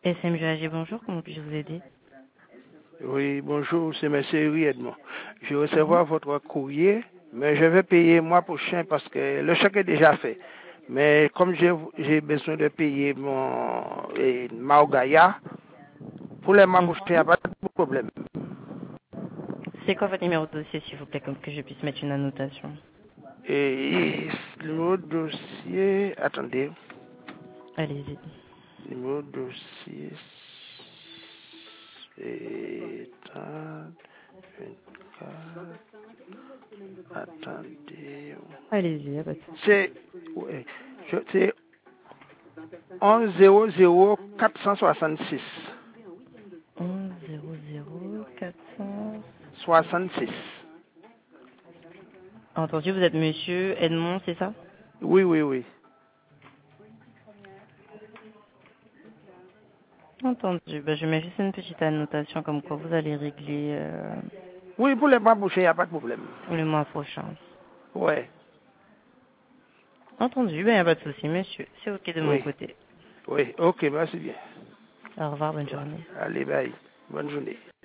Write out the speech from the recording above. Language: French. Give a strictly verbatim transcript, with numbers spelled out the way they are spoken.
S M G A G, bonjour, comment puis-je vous aider? Oui, bonjour, c'est M. Edmond. Je vais Mhm. recevoir votre courrier, mais je vais payer mois prochain parce que le chèque est déjà fait. Mais comme j'ai j'ai besoin de payer mon et, Maogaya, pour les mois prochains, il n'y a Mhm. pas de problème. C'est quoi votre numéro de dossier, s'il vous plaît, comme que je puisse mettre une annotation? Et, le numéro de dossier, attendez, Allez-y. numéro de dossier, c'est vingt-quatre, attendez, Allez-y, y a pas de souci. c'est ouais, je- c'est onze zéro zéro quatre cent soixante-six. onze zéro zéro quatre cents. soixante-six. Entendu, vous êtes monsieur Edmond, c'est ça? Oui, oui, oui. Entendu. Bah, je mets juste une petite annotation comme quoi vous allez régler euh, Oui, pour les mois prochains, il n'y a pas de problème. le mois prochain. Ouais, Entendu, ben, y a pas de souci, monsieur. C'est ok de mon oui, côté. oui. Ok, merci bien. Au revoir, bonne Ouais. journée. Allez, bye. Bonne journée.